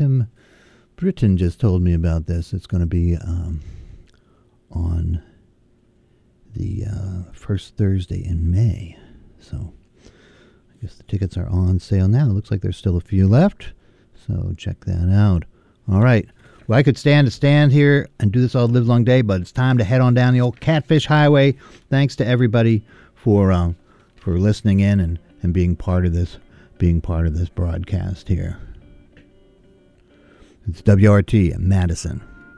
Tim Britton just told me about this. It's going to be on the first Thursday in May. So I guess the tickets are on sale now. It looks like there's still a few left. So check that out. All right. Well, I could stand here and do this all live long day, but it's time to head on down the old Catfish Highway. Thanks to everybody for listening in and being part of this broadcast here. It's WRT in Madison.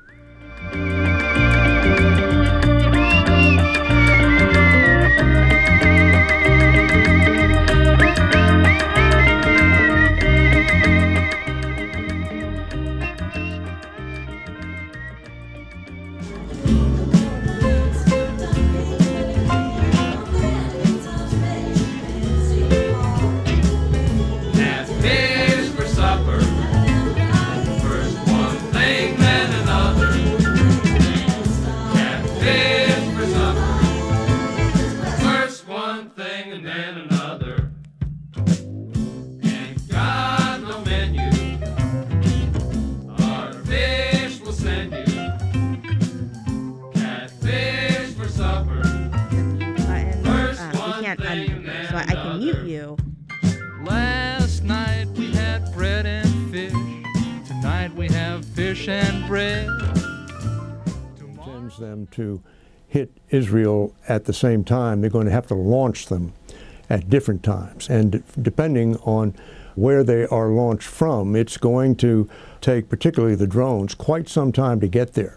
Them to hit Israel at the same time. They're going to have to launch them at different times. And depending on where they are launched from, it's going to take, particularly the drones, quite some time to get there.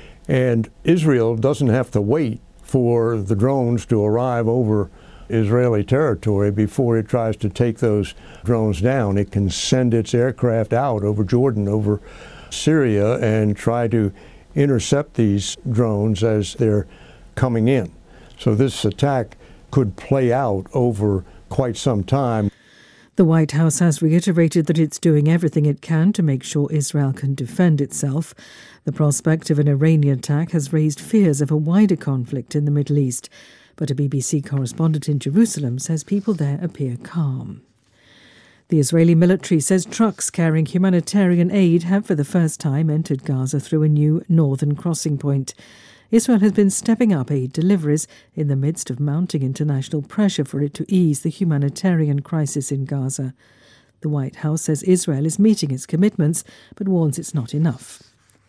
And Israel doesn't have to wait for the drones to arrive over Israeli territory before it tries to take those drones down. It can send its aircraft out over Jordan, over Syria, and try to intercept these drones as they're coming in. So this attack could play out over quite some time. The White House has reiterated that it's doing everything it can to make sure Israel can defend itself. The prospect of an Iranian attack has raised fears of a wider conflict in the Middle East, but a BBC correspondent in Jerusalem says people there appear calm. The Israeli military says trucks carrying humanitarian aid have for the first time entered Gaza through a new northern crossing point. Israel has been stepping up aid deliveries in the midst of mounting international pressure for it to ease the humanitarian crisis in Gaza. The White House says Israel is meeting its commitments, but warns it's not enough.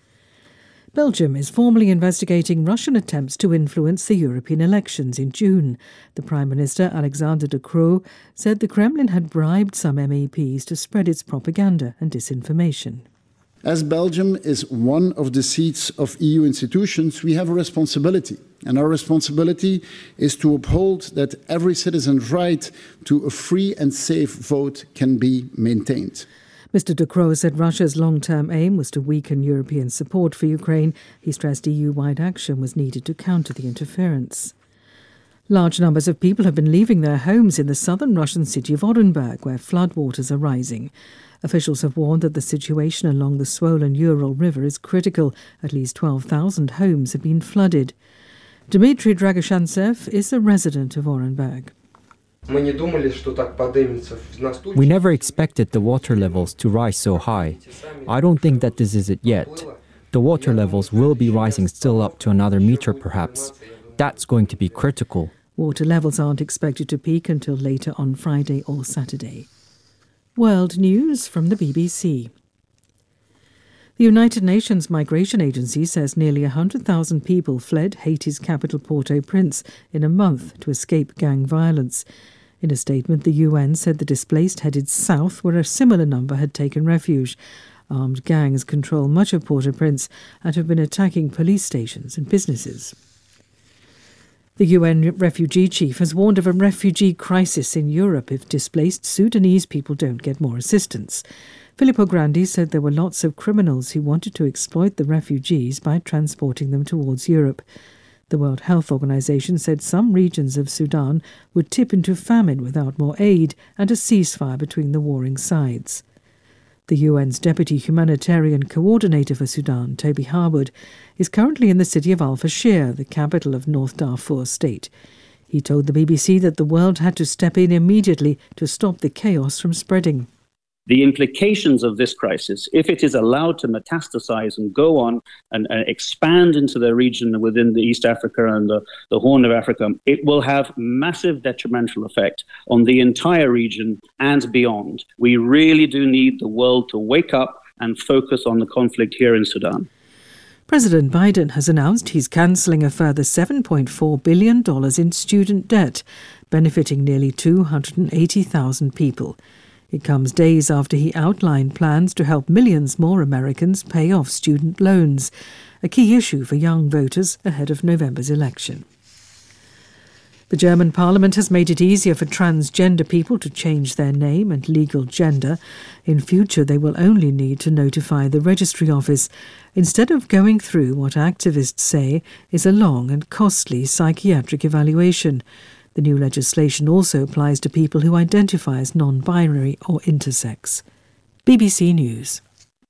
Belgium is formally investigating Russian attempts to influence the European elections in June. The Prime Minister, Alexander De Croo, said the Kremlin had bribed some MEPs to spread its propaganda and disinformation. As Belgium is one of the seats of EU institutions, we have a responsibility. And our responsibility is to uphold that every citizen's right to a free and safe vote can be maintained. Mr. De Croo said Russia's long-term aim was to weaken European support for Ukraine. He stressed EU-wide action was needed to counter the interference. Large numbers of people have been leaving their homes in the southern Russian city of Orenburg, where floodwaters are rising. Officials have warned that the situation along the swollen Ural River is critical. At least 12,000 homes have been flooded. Dmitry Dragoshantsev is a resident of Orenburg. We never expected the water levels to rise so high. I don't think that this is it yet. The water levels will be rising still up to another meter perhaps. That's going to be critical. Water levels aren't expected to peak until later on Friday or Saturday. World News from the BBC. The United Nations Migration Agency says nearly 100,000 people fled Haiti's capital Port-au-Prince in a month to escape gang violence. In a statement, the UN said the displaced headed south, where a similar number had taken refuge. Armed gangs control much of Port-au-Prince and have been attacking police stations and businesses. The UN refugee chief has warned of a refugee crisis in Europe if displaced Sudanese people don't get more assistance. Filippo Grandi said there were lots of criminals who wanted to exploit the refugees by transporting them towards Europe. The World Health Organization said some regions of Sudan would tip into famine without more aid and a ceasefire between the warring sides. The UN's Deputy Humanitarian Coordinator for Sudan, Toby Harwood, is currently in the city of Al-Fashir, the capital of North Darfur state. He told the BBC that the world had to step in immediately to stop the chaos from spreading. the implications of this crisis, if it is allowed to metastasize and go on and expand into the region within the East Africa and the Horn of Africa, it will have massive detrimental effect on the entire region and beyond. We really do need the world to wake up and focus on the conflict here in Sudan. President Biden has announced he's cancelling a further $7.4 billion in student debt, benefiting nearly 280,000 people. It comes days after he outlined plans to help millions more Americans pay off student loans, a key issue for young voters ahead of November's election. The German parliament has made it easier for transgender people to change their name and legal gender. In future, they will only need to notify the registry office, instead of going through what activists say is a long and costly psychiatric evaluation. The new legislation also applies to people who identify as non-binary or intersex. BBC News.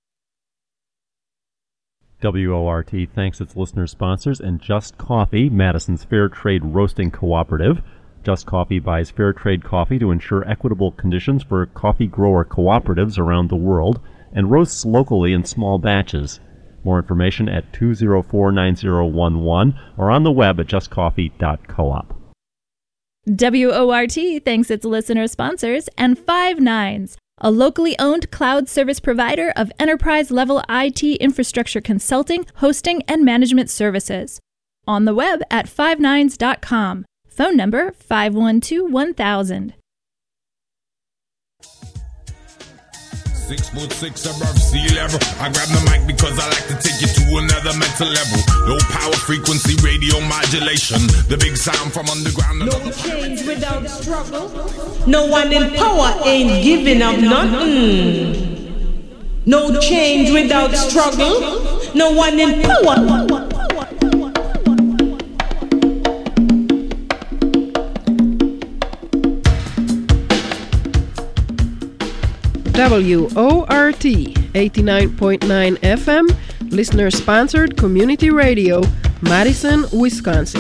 WORT thanks its listener sponsors and Just Coffee, Madison's Fair Trade Roasting Cooperative. Just Coffee buys fair trade coffee to ensure equitable conditions for coffee grower cooperatives around the world and roasts locally in small batches. More information at 204-9011 or on the web at justcoffee.coop. WORT thanks its listener sponsors and Five Nines, a locally owned cloud service provider of enterprise-level IT infrastructure consulting, hosting, and management services. On the web at fivenines.com. Phone number 512-1000. 6'6" above sea level. I grab the mic because I like to take you to another mental level. Low power frequency radio modulation. The big sound from underground. No change without struggle. No one in power ain't giving up nothing. No change without struggle. No one in power. WORT 89.9 FM, listener-sponsored community radio, Madison, Wisconsin.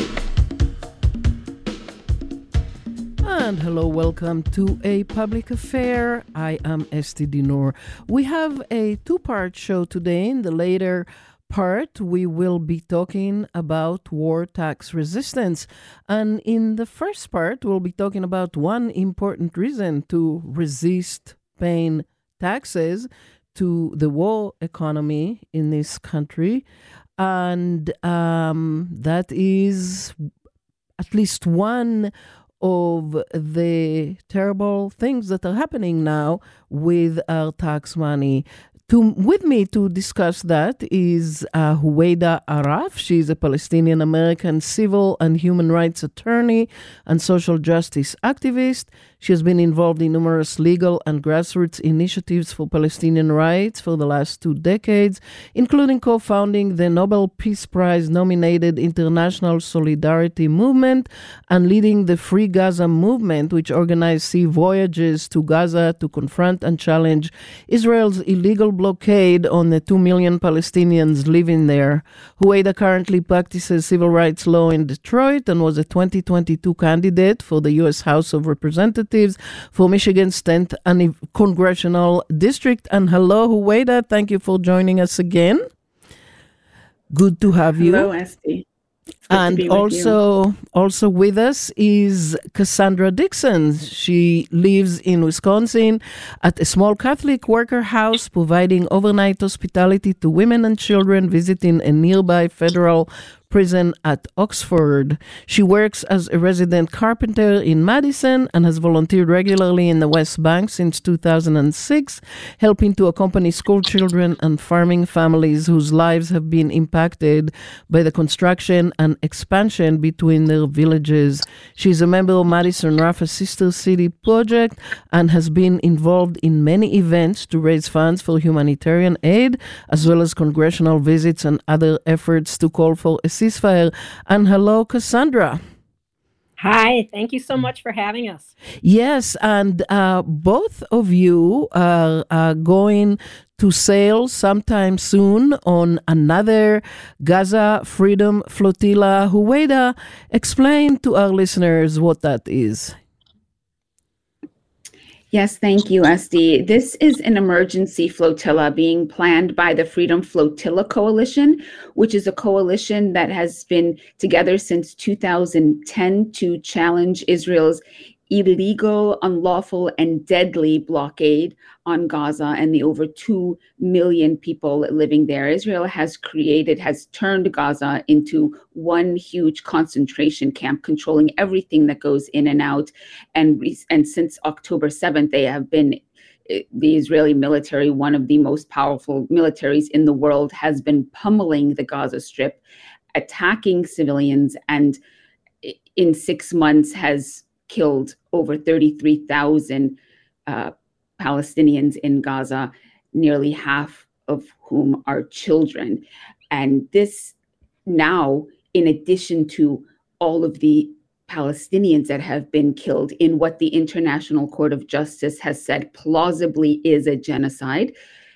And hello, welcome to A Public Affair. I am Esti Dinor. We have a two-part show today. In the later part, we will be talking about war tax resistance. And in the first part, we'll be talking about one important reason to resist paying taxes to the war economy in this country. And that is at least one of the terrible things that are happening now with our tax money. With me to discuss that is Huwaida Araf. She's a Palestinian-American civil and human rights attorney and social justice activist. She has been involved in numerous legal and grassroots initiatives for Palestinian rights for the last 2 decades, including co-founding the Nobel Peace Prize-nominated International Solidarity Movement and leading the Free Gaza movement, which organized sea voyages to Gaza to confront and challenge Israel's illegal blockade on the 2 million Palestinians living there. Huwaida currently practices civil rights law in Detroit and was a 2022 candidate for the U.S. House of Representatives for Michigan's 10th Congressional District. And hello, Huwaida. Thank you for joining us again. Good to have you. Hello, Esti. And also with us is Cassandra Dixon. She lives in Wisconsin at a small Catholic worker house, providing overnight hospitality to women and children visiting a nearby federal prison at Oxford. She works as a resident carpenter in Madison and has volunteered regularly in the West Bank since 2006, helping to accompany school children and farming families whose lives have been impacted by the construction and expansion between their villages. She's a member of Madison Rafah Sister City Project and has been involved in many events to raise funds for humanitarian aid, as well as congressional visits and other efforts to call for a ceasefire. And hello, Cassandra. Hi, thank you so much for having us. Yes, and both of you are going to sail sometime soon on another Gaza Freedom Flotilla. Huwaida, explain to our listeners what that is. Yes, thank you, Esty. This is an emergency flotilla being planned by the Freedom Flotilla Coalition, which is a coalition that has been together since 2010 to challenge Israel's illegal, unlawful, and deadly blockade on Gaza and the over 2 million people living there. Israel has turned Gaza into one huge concentration camp, controlling everything that goes in and out. And since October 7th, they have been the Israeli military, one of the most powerful militaries in the world, has been pummeling the Gaza Strip, attacking civilians, and in 6 months has killed over 33,000 Palestinians in Gaza, nearly half of whom are children. And this now, in addition to all of the Palestinians that have been killed in what the International Court of Justice has said plausibly is a genocide,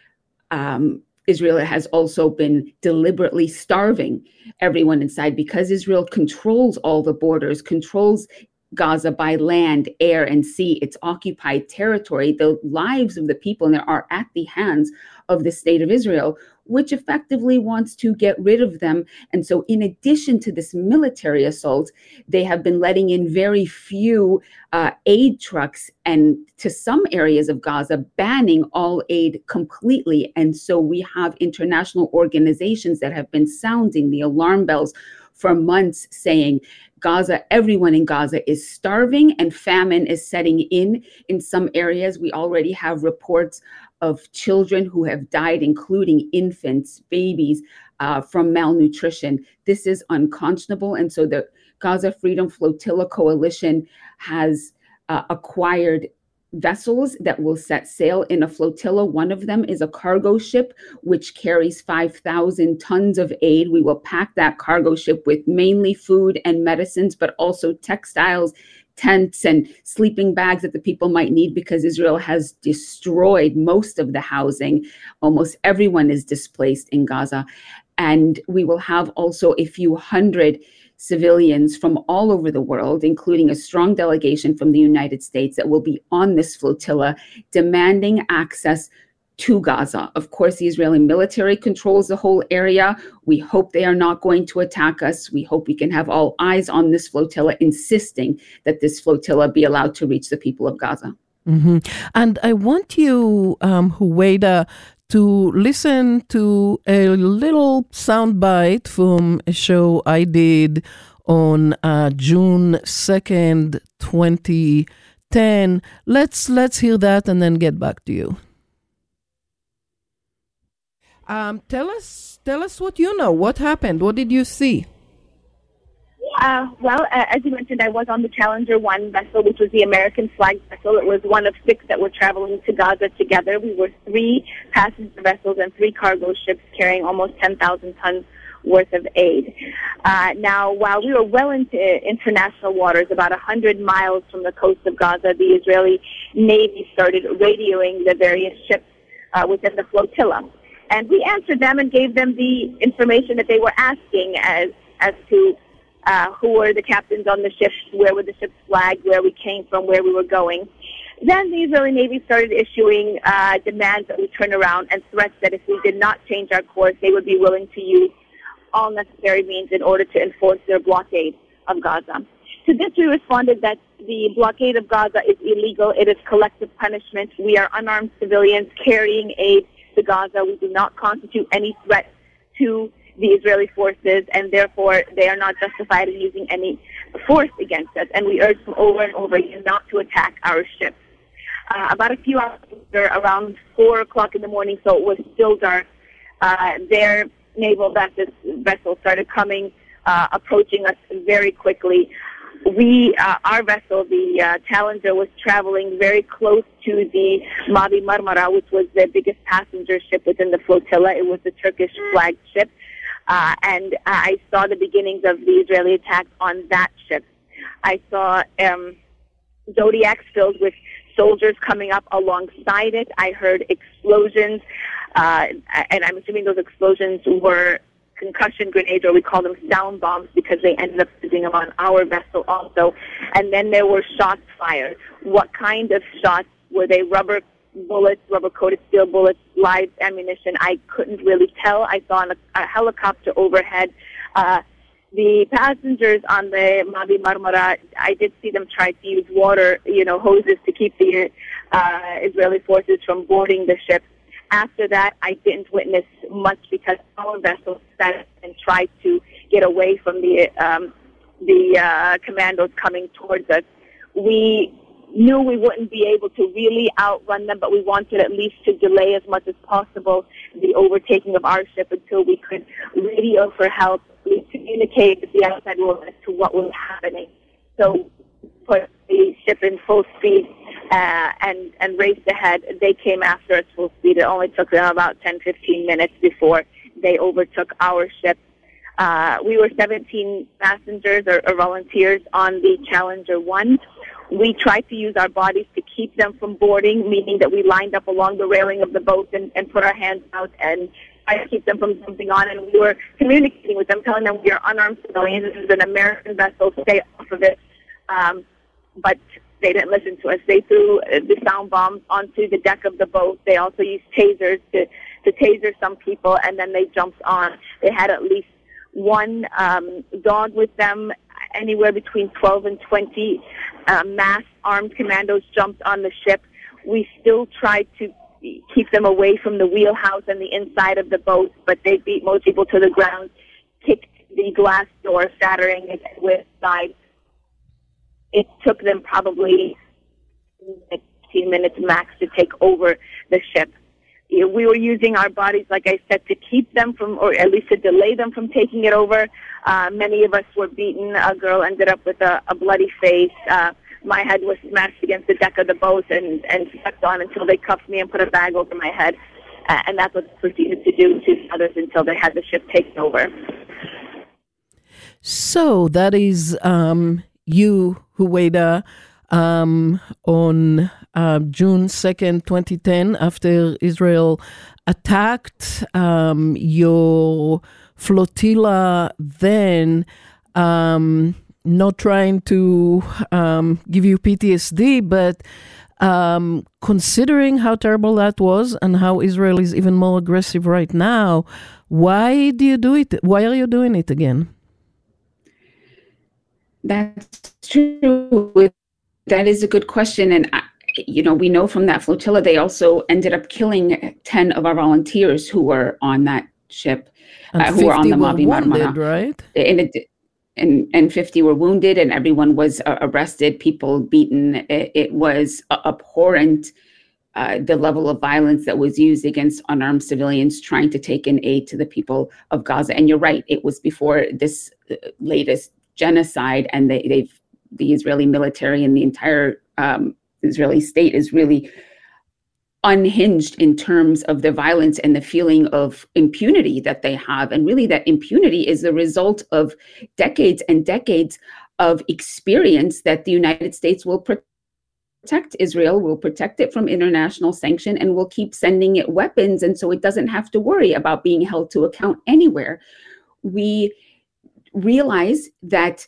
Israel has also been deliberately starving everyone inside because Israel controls all the borders, controls Gaza by land, air, and sea. It's occupied territory. The lives of the people in there are at the hands of the state of Israel, which effectively wants to get rid of them. And so in addition to this military assault, they have been letting in very few aid trucks, and to some areas of Gaza, banning all aid completely. And so we have international organizations that have been sounding the alarm bells for months, saying Gaza, everyone in Gaza is starving and famine is setting in some areas. We already have reports of children who have died, including infants, babies, from malnutrition. This is unconscionable. And so the Gaza Freedom Flotilla Coalition has acquired vessels that will set sail in a flotilla. One of them is a cargo ship, which carries 5,000 tons of aid. We will pack that cargo ship with mainly food and medicines, but also textiles, tents, and sleeping bags that the people might need, because Israel has destroyed most of the housing. Almost everyone is displaced in Gaza. And we will have also a few hundred civilians from all over the world, including a strong delegation from the United States, that will be on this flotilla demanding access to Gaza. Of course, the Israeli military controls the whole area. We hope they are not going to attack us. We hope we can have all eyes on this flotilla, insisting that this flotilla be allowed to reach the people of Gaza. Mm-hmm. And I want you, Huwaida, to listen to a little soundbite from a show I did on June 2nd, 2010. Let's hear that and then get back to you. Tell us what you know. What happened? What did you see? Well, as you mentioned, I was on the Challenger 1 vessel, which was the American flag vessel. It was one of 6 that were traveling to Gaza together. We were 3 passenger vessels and 3 cargo ships carrying almost 10,000 tons worth of aid. Now, while we were well into international waters, about 100 miles from the coast of Gaza, the Israeli Navy started radioing the various ships within the flotilla. And we answered them and gave them the information that they were asking as to who were the captains on the ships, where were the ships flagged, where we came from, where we were going. Then the Israeli Navy started issuing demands that we turn around, and threats that if we did not change our course, they would be willing to use all necessary means in order to enforce their blockade of Gaza. To this, we responded that the blockade of Gaza is illegal. It is collective punishment. We are unarmed civilians carrying aid to Gaza. We do not constitute any threat to the Israeli forces, and therefore they are not justified in using any force against us. And we urge them over and over again not to attack our ships. About a few hours later, around 4 o'clock in the morning, so it was still dark, their naval vessel started coming, approaching us very quickly. Our vessel, the Challenger, was traveling very close to the Mavi Marmara, which was the biggest passenger ship within the flotilla. It was the Turkish flagged ship. And I saw the beginnings of the Israeli attack on that ship. I saw Zodiacs filled with soldiers coming up alongside it. I heard explosions, and I'm assuming those explosions were concussion grenades, or we call them sound bombs, because they ended up using them on our vessel also. And then there were shots fired. What kind of shots Were they rubber bullets, rubber-coated steel bullets, live ammunition? I couldn't really tell. I saw a helicopter overhead. The passengers on the Mavi Marmara, I did see them try to use water, hoses to keep the Israeli forces from boarding the ship. After that, I didn't witness much because our vessel sat and tried to get away from the commandos coming towards us. We knew we wouldn't be able to really outrun them, but we wanted at least to delay as much as possible the overtaking of our ship until we could radio for help. We communicated with the outside world as to what was happening. So put the ship in full speed and raced ahead. They came after us full speed. It only took them about 10-15 minutes before they overtook our ship. We were 17 passengers or volunteers on the Challenger 1. We tried to use our bodies to keep them from boarding, meaning that we lined up along the railing of the boat and put our hands out and tried to keep them from jumping on. And we were communicating with them, telling them we are unarmed civilians. This is an American vessel. Stay off of it. But they didn't listen to us. They threw the sound bombs onto the deck of the boat. They also used tasers to taser some people, and then they jumped on. They had at least one dog with them. Anywhere between 12 and 20 mass armed commandos jumped on the ship. We still tried to keep them away from the wheelhouse and the inside of the boat, but they beat most people to the ground, kicked the glass door, shattering it with side. It took them probably 15 minutes max to take over the ship. We were using our bodies, like I said, to keep them from, or at least to delay them from taking it over. Many of us were beaten. A girl ended up with a bloody face. My head was smashed against the deck of the boat and stepped on until they cuffed me and put a bag over my head. And that's what they proceeded to do to others until they had the ship taken over. So that is you, Huwaida, on June 2nd, 2010, after Israel attacked your flotilla, then not trying to give you PTSD, but considering how terrible that was and how Israel is even more aggressive right now, why do you do it? Why are you doing it again? That's true. That is a good question. And, we know from that flotilla, they also ended up killing 10 of our volunteers who were on that ship, who were on the Mavi Marmara. Right? And 50 were wounded, and everyone was arrested, people beaten. It was abhorrent, the level of violence that was used against unarmed civilians trying to take in aid to the people of Gaza. And you're right, it was before this latest genocide, and the Israeli military and the entire Israeli state is really unhinged in terms of the violence and the feeling of impunity that they have. And really that impunity is the result of decades and decades of experience that the United States will protect Israel, will protect it from international sanction, and will keep sending it weapons. And so it doesn't have to worry about being held to account anywhere. We realize that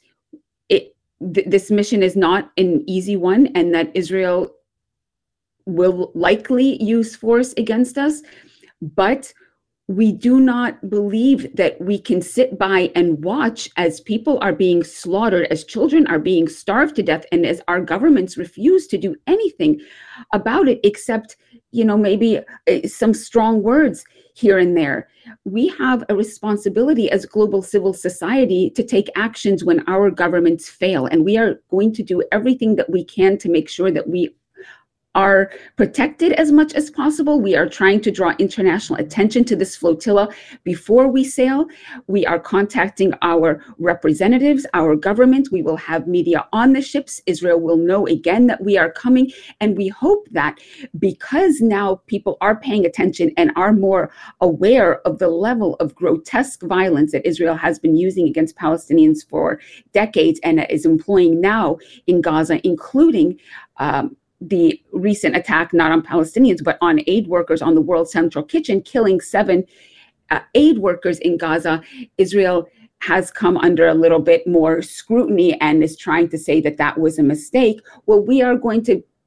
this mission is not an easy one, and that Israel will likely use force against us, but we do not believe that we can sit by and watch as people are being slaughtered, as children are being starved to death, and as our governments refuse to do anything about it except, maybe some strong words here and there. We have a responsibility as global civil society to take actions when our governments fail, and we are going to do everything that we can to make sure that we are protected as much as possible. We are trying to draw international attention to this flotilla before we sail. We are contacting our representatives, our government. We will have media on the ships. Israel will know again that we are coming. And we hope that because now people are paying attention and are more aware of the level of grotesque violence that Israel has been using against Palestinians for decades and is employing now in Gaza, including the recent attack, not on Palestinians, but on aid workers on the World Central Kitchen, killing 7 aid workers in Gaza. Israel has come under a little bit more scrutiny and is trying to say that that was a mistake. Well, we are going to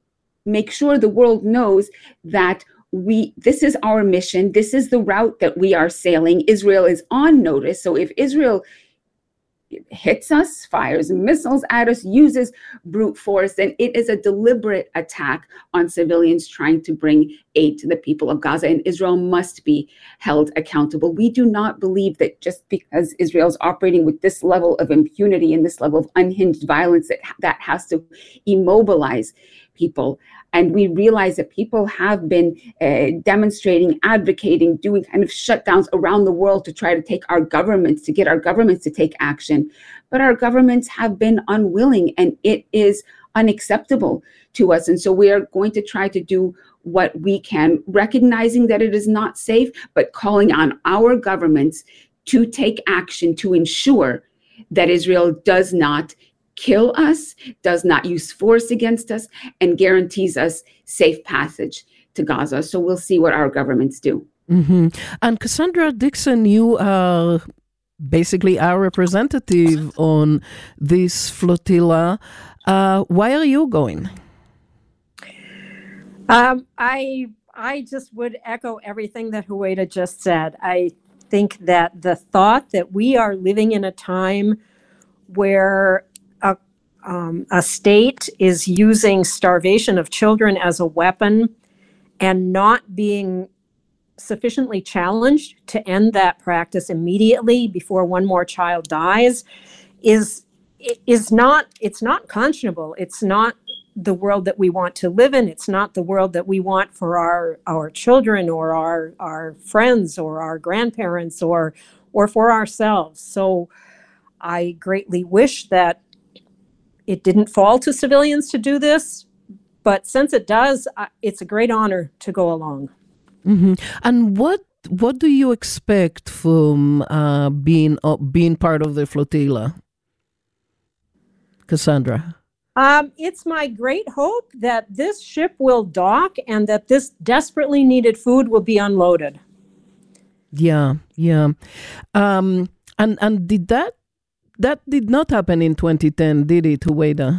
make sure the world knows that this is our mission. This is the route that we are sailing. Israel is on notice. So if Israel hits us, fires missiles at us, uses brute force, then it is a deliberate attack on civilians trying to bring aid to the people of Gaza, and Israel must be held accountable. We do not believe that just because Israel is operating with this level of impunity and this level of unhinged violence, that has to immobilize people. And we realize that people have been demonstrating, advocating, doing kind of shutdowns around the world to try to get our governments to take action. But our governments have been unwilling, and it is unacceptable to us. And so we are going to try to do what we can, recognizing that it is not safe, but calling on our governments to take action to ensure that Israel does not kill us, does not use force against us, and guarantees us safe passage to Gaza. So we'll see what our governments do. Mm-hmm. And Cassandra Dixon, you are basically our representative on this flotilla. Why are you going? I just would echo everything that Huwaida just said. I think that the thought that we are living in a time where a state is using starvation of children as a weapon and not being sufficiently challenged to end that practice immediately before one more child dies it's not conscionable. It's not the world that we want to live in. It's not the world that we want for our children or our friends or our grandparents or for ourselves. So I greatly wish that it didn't fall to civilians to do this, but since it does, it's a great honor to go along. Mm-hmm. And what do you expect from being part of the flotilla, Cassandra? It's my great hope that this ship will dock and that this desperately needed food will be unloaded. Yeah. And did that did not happen in 2010, did it, Huwaida?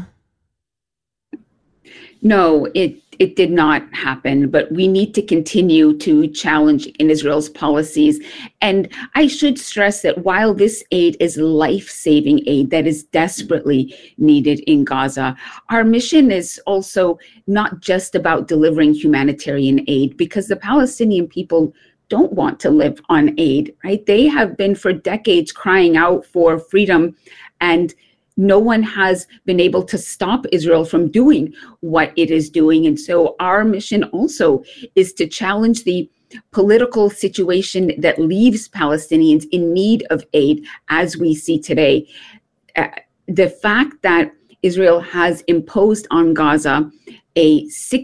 No, it did not happen, but we need to continue to challenge in Israel's policies. And I should stress that while this aid is life-saving aid that is desperately needed in Gaza, our mission is also not just about delivering humanitarian aid, because the Palestinian people don't want to live on aid, right? They have been for decades crying out for freedom, and no one has been able to stop Israel from doing what it is doing. And so our mission also is to challenge the political situation that leaves Palestinians in need of aid as we see today. The fact that Israel has imposed on Gaza a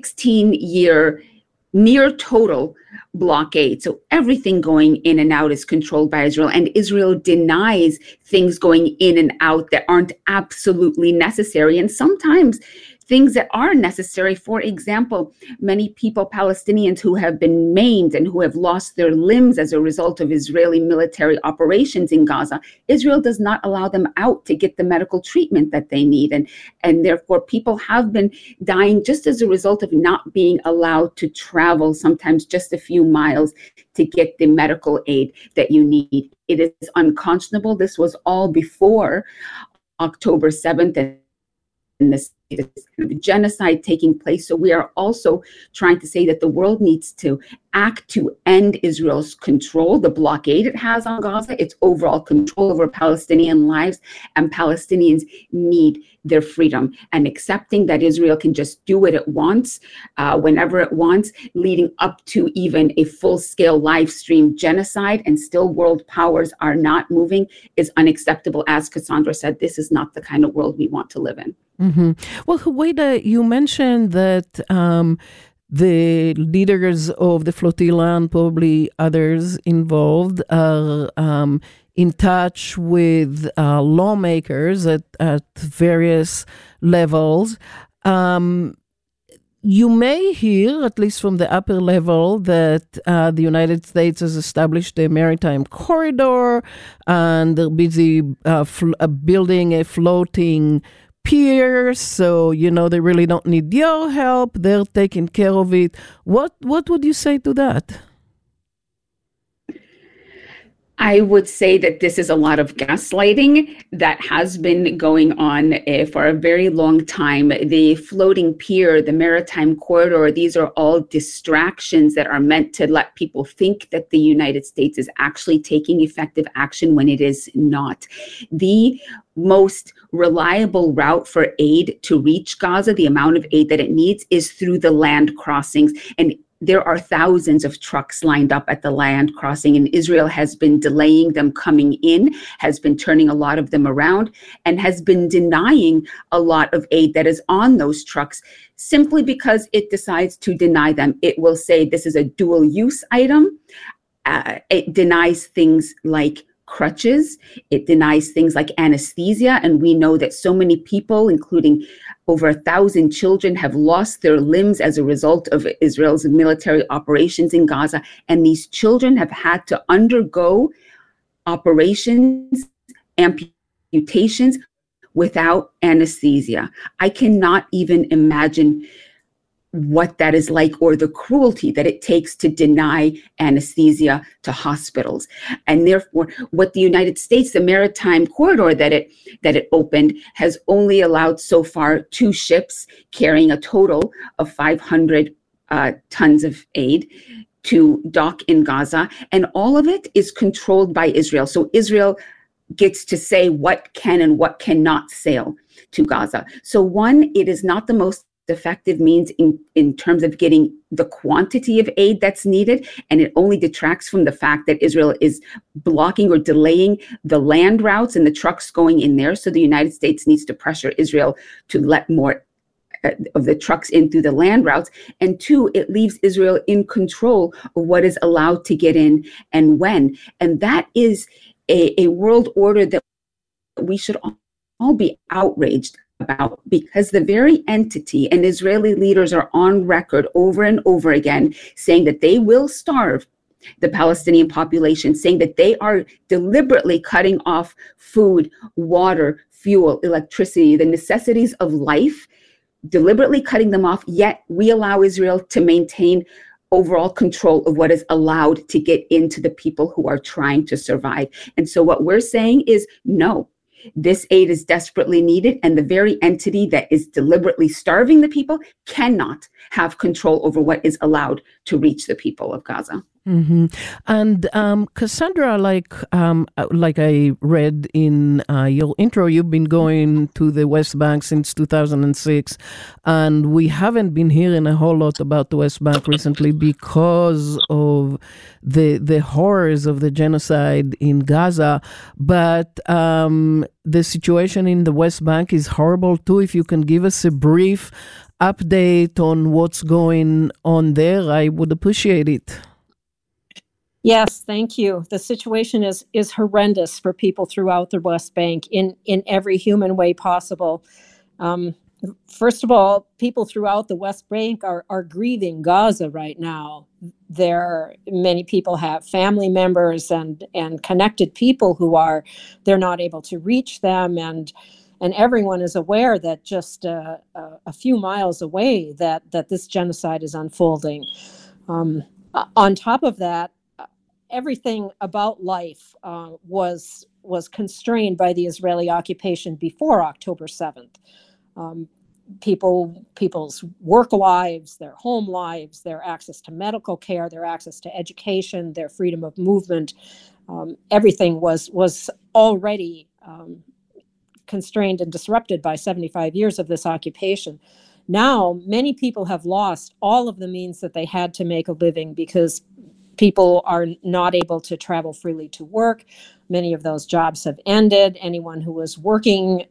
16-year near total blockade. So everything going in and out is controlled by Israel, and Israel denies things going in and out that aren't absolutely necessary. And sometimes things that are necessary, for example, many people, Palestinians who have been maimed and who have lost their limbs as a result of Israeli military operations in Gaza, Israel does not allow them out to get the medical treatment that they need. And therefore, people have been dying just as a result of not being allowed to travel, sometimes just a few miles, to get the medical aid that you need. It is unconscionable. This was all before October 7th and this kind of genocide taking place. So we are also trying to say that the world needs to act to end Israel's control, the blockade it has on Gaza, its overall control over Palestinian lives, and Palestinians need their freedom. And accepting that Israel can just do what it wants, whenever it wants, leading up to even a full-scale live stream genocide, and still world powers are not moving, is unacceptable. As Cassandra said, this is not the kind of world we want to live in. Mm-hmm. Well, Huwaida, you mentioned that the leaders of the flotilla and probably others involved are in touch with lawmakers at various levels. You may hear, at least from the upper level, that the United States has established a maritime corridor and they're busy building a floating pier, so they really don't need your help. They're taking care of it. What would you say to that? I would say that this is a lot of gaslighting that has been going on for a very long time. The floating pier, the maritime corridor, these are all distractions that are meant to let people think that the United States is actually taking effective action when it is not. The most reliable route for aid to reach Gaza, the amount of aid that it needs, is through the land crossings. And there are thousands of trucks lined up at the land crossing, and Israel has been delaying them coming in, has been turning a lot of them around, and has been denying a lot of aid that is on those trucks simply because it decides to deny them. It will say this is a dual use item. It denies things like crutches. It denies things like anesthesia. And we know that so many people, including over 1,000 children, have lost their limbs as a result of Israel's military operations in Gaza. And these children have had to undergo operations, amputations without anesthesia. I cannot even imagine what that is like, or the cruelty that it takes to deny anesthesia to hospitals. And therefore, what the United States, the maritime corridor that it opened, has only allowed so far 2 ships carrying a total of 500 tons of aid to dock in Gaza. And all of it is controlled by Israel. So Israel gets to say what can and what cannot sail to Gaza. So one, it is not the most effective means in terms of getting the quantity of aid that's needed, and it only detracts from the fact that Israel is blocking or delaying the land routes and the trucks going in there. So the United States needs to pressure Israel to let more of the trucks in through the land routes. And 2, it leaves Israel in control of what is allowed to get in and when. And that is a world order that we should all be outraged about, because the very entity, and Israeli leaders are on record over and over again saying that they will starve the Palestinian population, saying that they are deliberately cutting off food, water, fuel, electricity, the necessities of life, deliberately cutting them off, yet we allow Israel to maintain overall control of what is allowed to get into the people who are trying to survive. And so what we're saying is no. This aid is desperately needed, and the very entity that is deliberately starving the people cannot have control over what is allowed to reach the people of Gaza. Mm-hmm. And Cassandra, like I read in your intro, you've been going to the West Bank since 2006, and we haven't been hearing a whole lot about the West Bank recently because of the horrors of the genocide in Gaza. But the situation in the West Bank is horrible too. If you can give us a brief update on what's going on there, I would appreciate it. Yes, thank you. The situation is horrendous for people throughout the West Bank in every human way possible. First of all, people throughout the West Bank are grieving Gaza right now. Many people have family members and connected people they're not able to reach them, and everyone is aware that just a few miles away that this genocide is unfolding. On top of that, everything about life was constrained by the Israeli occupation before October 7th. People's work lives, their home lives, their access to medical care, their access to education, their freedom of movement, everything was already constrained and disrupted by 75 years of this occupation. Now, many people have lost all of the means that they had to make a living because people are not able to travel freely to work. Many of those jobs have ended. Anyone who was working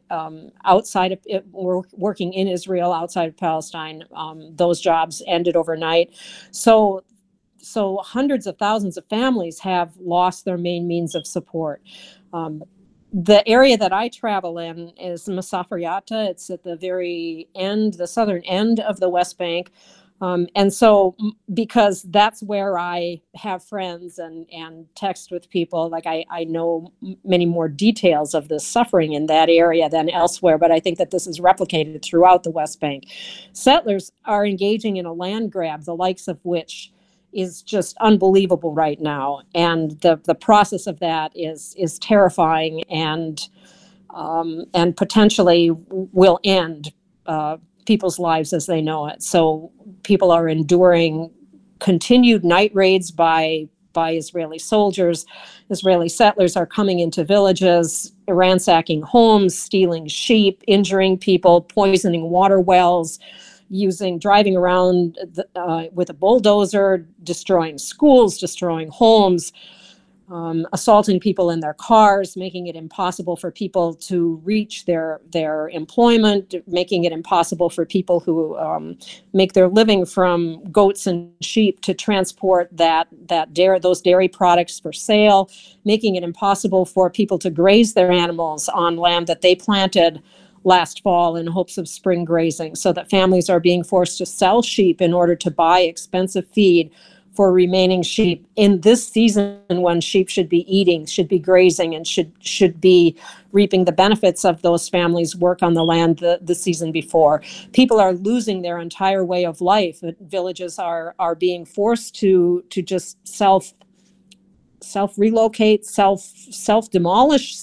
working in Israel, outside of Palestine, those jobs ended overnight. So hundreds of thousands of families have lost their main means of support. The area that I travel in is Masafer Yatta. It's at the very end, the southern end of the West Bank. And so, because that's where I have friends and text with people, like I know many more details of the suffering in that area than elsewhere, but I think that this is replicated throughout the West Bank. Settlers are engaging in a land grab, the likes of which is just unbelievable right now. And the process of that is terrifying and potentially will end people's lives as they know it. So people are enduring continued night raids by Israeli soldiers. Israeli settlers are coming into villages, ransacking homes, stealing sheep, injuring people, poisoning water wells, driving around with a bulldozer, destroying schools, destroying homes, assaulting people in their cars, making it impossible for people to reach their employment, making it impossible for people who make their living from goats and sheep to transport those dairy products for sale, making it impossible for people to graze their animals on land that they planted last fall in hopes of spring grazing, so that families are being forced to sell sheep in order to buy expensive feed for remaining sheep in this season when sheep should be eating, should be grazing, and should be reaping the benefits of those families' work on the land the season before. People are losing their entire way of life. Villages are being forced to just self-relocate, self-demolish,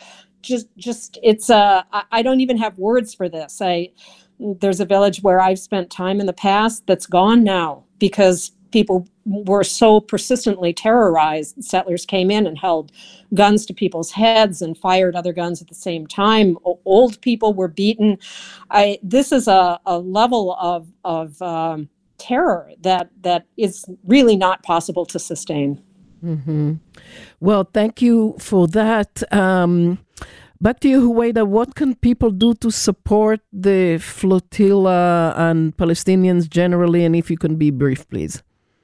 I don't even have words for this. There's a village where I've spent time in the past that's gone now because people were so persistently terrorized. Settlers came in and held guns to people's heads and fired other guns at the same time. Old people were beaten. This is a level of terror that is really not possible to sustain. Mm-hmm. Well, thank you for that. Back to you, Huwaida. What can people do to support the flotilla and Palestinians generally? And if you can be brief, please.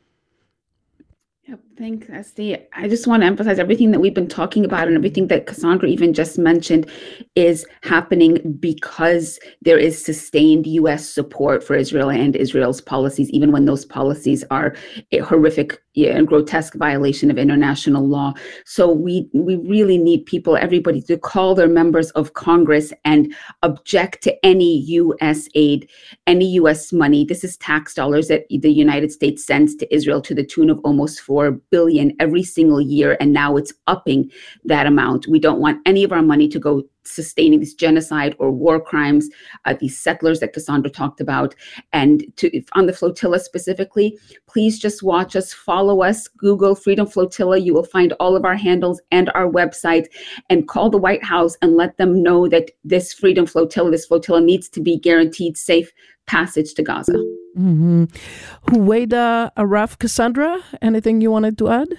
Yep, thanks, Esty. I just want to emphasize everything that we've been talking about and everything that Cassandra even just mentioned is happening because there is sustained U.S. support for Israel and Israel's policies, even when those policies are a horrific and grotesque violation of international law. So we really need everybody to call their members of Congress and object to any U.S. aid, any U.S. money. This is tax dollars that the United States sends to Israel to the tune of almost $4 billion every single year, and now it's upping that amount. We don't want any of our money to go sustaining this genocide or war crimes, these settlers that Cassandra talked about. And on the flotilla specifically, please just watch us, follow us, Google Freedom Flotilla. You will find all of our handles and our website, and call the White House and let them know that this Freedom Flotilla, this flotilla needs to be guaranteed safe passage to Gaza. Mm-hmm. Huwaida Araf, Cassandra, anything you wanted to add?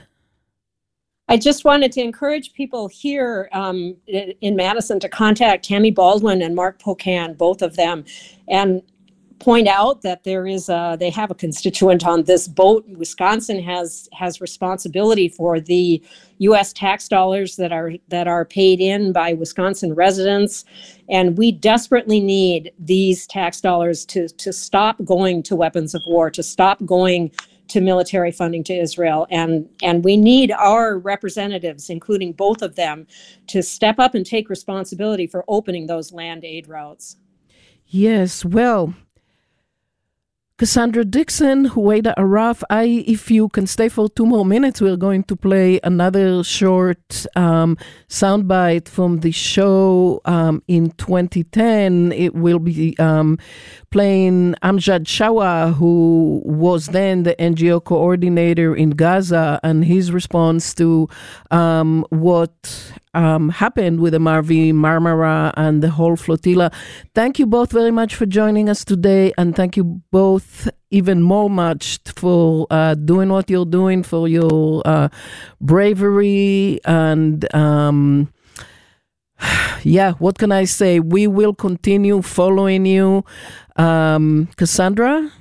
I just wanted to encourage people here in Madison to contact Tammy Baldwin and Mark Pocan, both of them, and point out that they have a constituent on this boat. Wisconsin has responsibility for the U.S. tax dollars that are paid in by Wisconsin residents, and we desperately need these tax dollars to stop going to weapons of war, to stop going to military funding to Israel. And we need our representatives, including both of them, to step up and take responsibility for opening those land aid routes. Yes, well, Cassandra Dixon, Huwaida Araf, if you can stay for 2 more minutes, we're going to play another short soundbite from the show in 2010. It will be playing Amjad Shawa, who was then the NGO coordinator in Gaza, and his response to what happened with the MV Marmara and the whole flotilla. Thank you both very much for joining us today, and thank you both even more much for doing what you're doing, for your bravery, and what can I say? We will continue following you. Cassandra?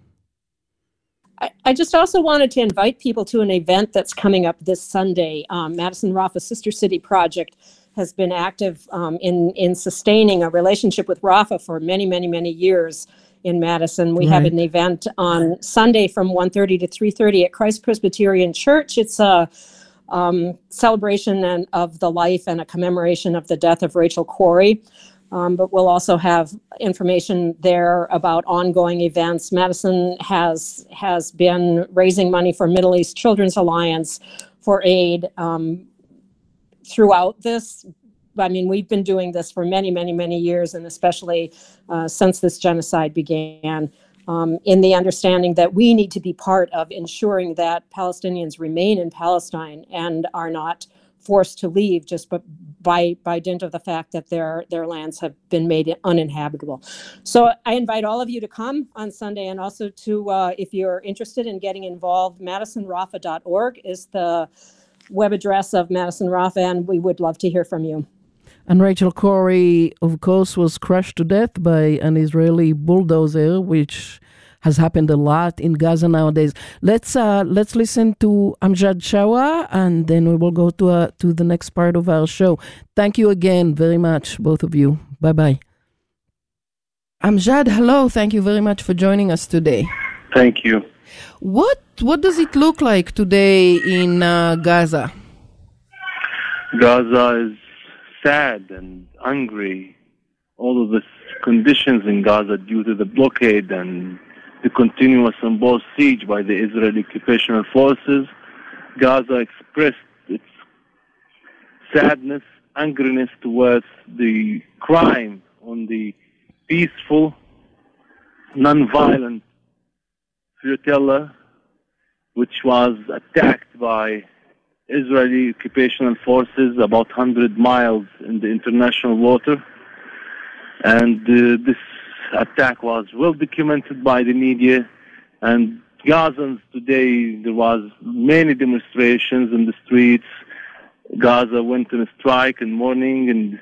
I just also wanted to invite people to an event that's coming up this Sunday. Madison Rafah Sister City Project has been active in sustaining a relationship with Rafah for many, many, many years. in Madison. We have an event on Sunday from 1:30 to 3:30 at Christ Presbyterian Church. It's a celebration of the life and a commemoration of the death of Rachel Corrie. But we'll also have information there about ongoing events. Madison has been raising money for Middle East Children's Alliance for aid throughout this. I mean, we've been doing this for many, many, many years, and especially since this genocide began, in the understanding that we need to be part of ensuring that Palestinians remain in Palestine and are not forced to leave just by dint of the fact that their lands have been made uninhabitable. So I invite all of you to come on Sunday, and also to, if you're interested in getting involved, MadisonRafa.org is the web address of Madison Rafa, and we would love to hear from you. And Rachel Corrie, of course, was crushed to death by an Israeli bulldozer, which has happened a lot in Gaza nowadays. Let's listen to Amjad Shawa, and then we will go to the next part of our show. Thank you again very much, both of you. Bye-bye. Amjad, hello. Thank you very much for joining us today. Thank you. What does it look like today in Gaza? Gaza is sad and angry. All of the conditions in Gaza due to the blockade and the continuous and bold siege by the Israeli occupational forces. Gaza expressed its sadness, angriness towards the crime on the peaceful, non-violent flotilla, which was attacked by Israeli occupational forces about 100 miles in the international water. And this attack was well documented by the media, and Gazans today, there was many demonstrations in the streets. Gaza went on a strike in morning, and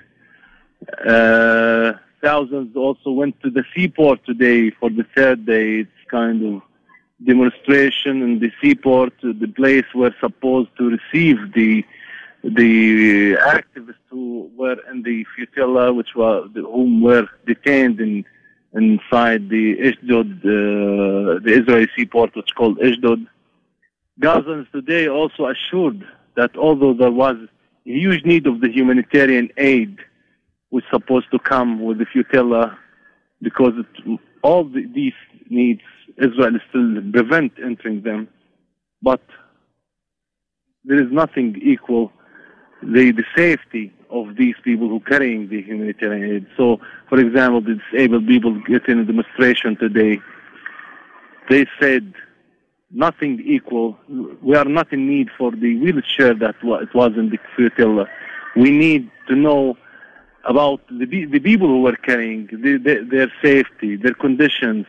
thousands also went to the seaport today for the third day. It's kind of demonstration in the seaport, the place where supposed to receive the activists who were in the flotilla, whom were detained inside the Ashdod, the Israeli seaport, which is called Ashdod. Gazans today also assured that although there was a huge need of the humanitarian aid, was supposed to come with the flotilla, because these needs, Israel still prevent entering them, but there is nothing equal the safety of these people who are carrying the humanitarian aid. So, for example, the disabled people get in a demonstration today. They said, nothing equal. We are not in need for the wheelchair that it was in the flotilla. We need to know about the people who were carrying their safety, their conditions.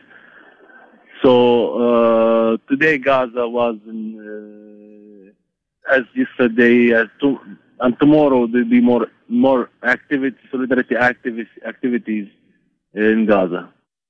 So today Gaza was as yesterday, and tomorrow there'll be more activity, solidarity activities in Gaza.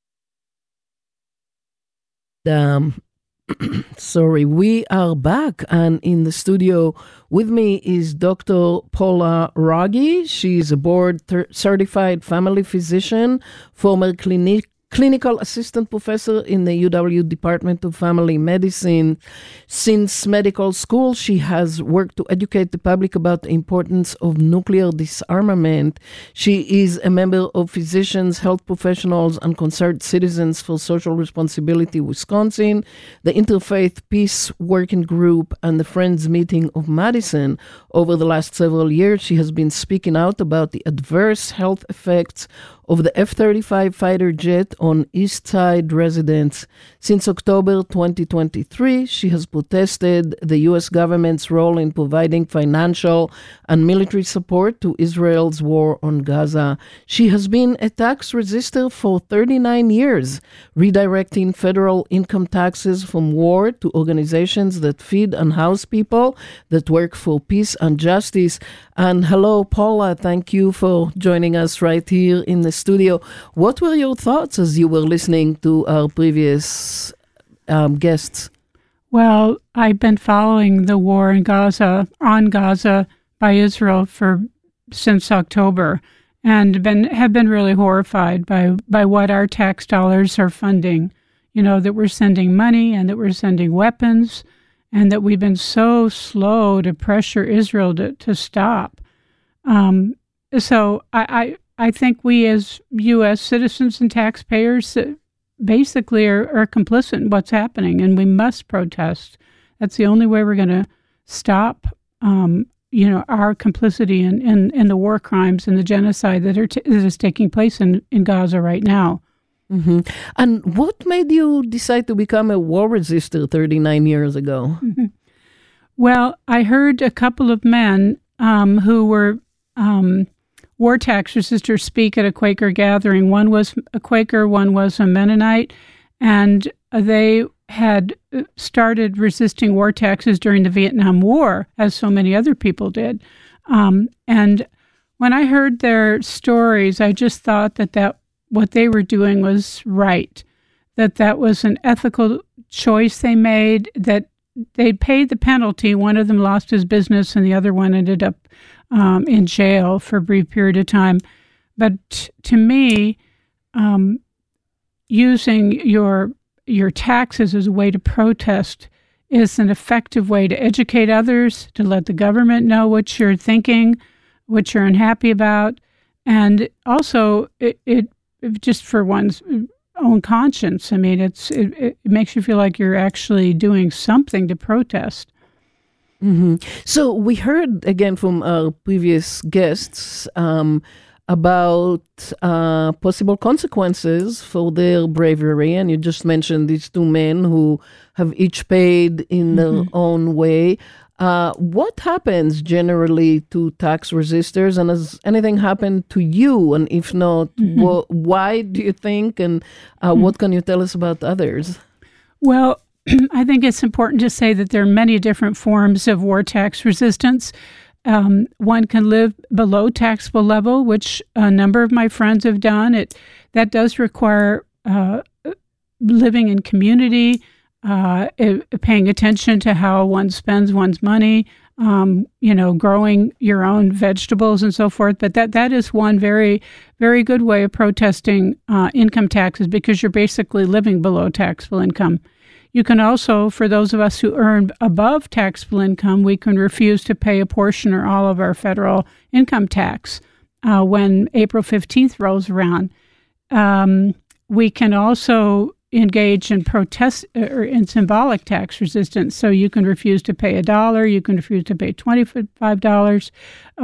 Sorry, we are back, and in the studio with me is Dr. Paula Raggi. She's a board-certified family physician, former clinical assistant professor in the UW Department of Family Medicine. Since medical school, she has worked to educate the public about the importance of nuclear disarmament. She is a member of Physicians, Health Professionals, and Concerned Citizens for Social Responsibility Wisconsin, the Interfaith Peace Working Group, and the Friends Meeting of Madison. Over the last several years, she has been speaking out about the adverse health effects of the F-35 fighter jet on East Side residents. Since October 2023, she has protested the U.S. government's role in providing financial and military support to Israel's war on Gaza. She has been a tax resistor for 39 years, redirecting federal income taxes from war to organizations that feed and house people that work for peace and justice. And hello, Paula, thank you for joining us right here in the studio. What were your thoughts as you were listening to our previous guests? Well, I've been following the war in Gaza, on Gaza by Israel since October. and have been really horrified by what our tax dollars are funding. You know, that we're sending money and that we're sending weapons, and that we've been so slow to pressure Israel to stop. So I think we as U.S. citizens and taxpayers basically are complicit in what's happening, and we must protest. That's the only way we're going to stop, our complicity in the war crimes and the genocide that is taking place in Gaza right now. Mm-hmm. And what made you decide to become a war resister 39 years ago? Mm-hmm. Well, I heard a couple of men who were war tax resistors speak at a Quaker gathering. One was a Quaker, one was a Mennonite, and they had started resisting war taxes during the Vietnam War, as so many other people did. And when I heard their stories, I just thought that what they were doing was right, that was an ethical choice they made, that they paid the penalty. One of them lost his business and the other one ended up in jail for a brief period of time. But to me, using your taxes as a way to protest is an effective way to educate others, to let the government know what you're thinking, what you're unhappy about, and also it just for one's own conscience. I mean, it makes you feel like you're actually doing something to protest. Mm-hmm. So we heard again from our previous guests about possible consequences for their bravery, and you just mentioned these two men who have each paid in their own way. What happens generally to tax resistors, and has anything happened to you? And if not, why do you think, and what can you tell us about others? Well, I think it's important to say that there are many different forms of war tax resistance. One can live below taxable level, which a number of my friends have done. That does require living in community, paying attention to how one spends one's money, growing your own vegetables and so forth. But that is one very, very good way of protesting income taxes, because you're basically living below taxable income. You can also, for those of us who earn above taxable income, we can refuse to pay a portion or all of our federal income tax when April 15th rolls around. We can also engage in protest or in symbolic tax resistance. So you can refuse to pay $1, you can refuse to pay $25.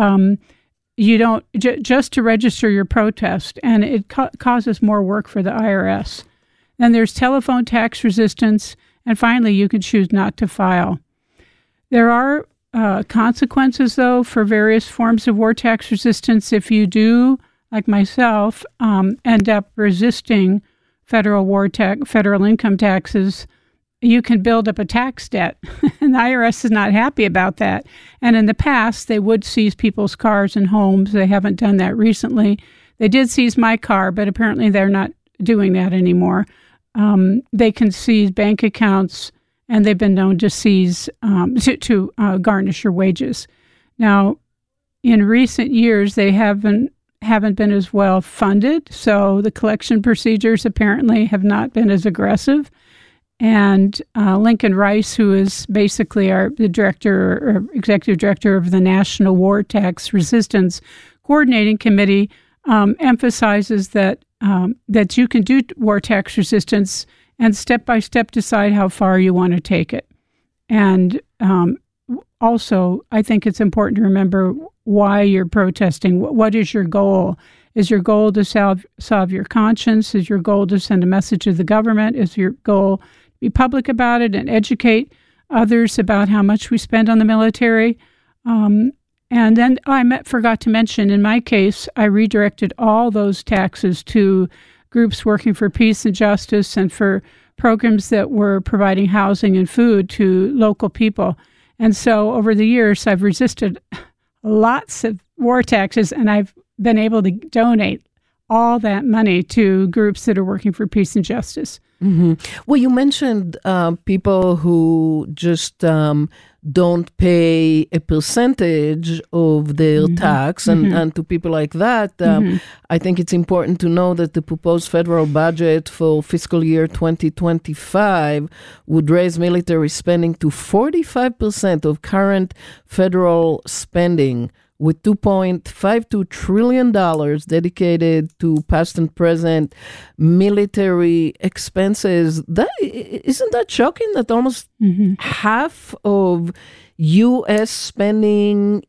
You don't just to register your protest, and it causes more work for the IRS. Then there's telephone tax resistance, and finally, you can choose not to file. There are consequences, though, for various forms of war tax resistance. If you do, like myself, end up resisting federal income taxes, you can build up a tax debt, and the IRS is not happy about that. And in the past, they would seize people's cars and homes. They haven't done that recently. They did seize my car, but apparently they're not doing that anymore. They can seize bank accounts, and they've been known to seize to garnish your wages. Now, in recent years, they haven't been as well funded, so the collection procedures apparently have not been as aggressive. And Lincoln Rice, who is basically the director or executive director of the National War Tax Resistance Coordinating Committee, emphasizes that you can do war tax resistance and step by step decide how far you want to take it. And also, I think it's important to remember why you're protesting. What is your goal? Is your goal to solve your conscience? Is your goal to send a message to the government? Is your goal to be public about it and educate others about how much we spend on the military? And then I forgot to mention, in my case, I redirected all those taxes to groups working for peace and justice and for programs that were providing housing and food to local people. And so over the years, I've resisted lots of war taxes, and I've been able to donate all that money to groups that are working for peace and justice. Mm-hmm. Well, you mentioned people who just don't pay a percentage of their tax. And to people like that, I think it's important to know that the proposed federal budget for fiscal year 2025 would raise military spending to 45% of current federal spending, with $2.52 trillion dedicated to past and present military expenses. Isn't that shocking that almost half of U.S. spending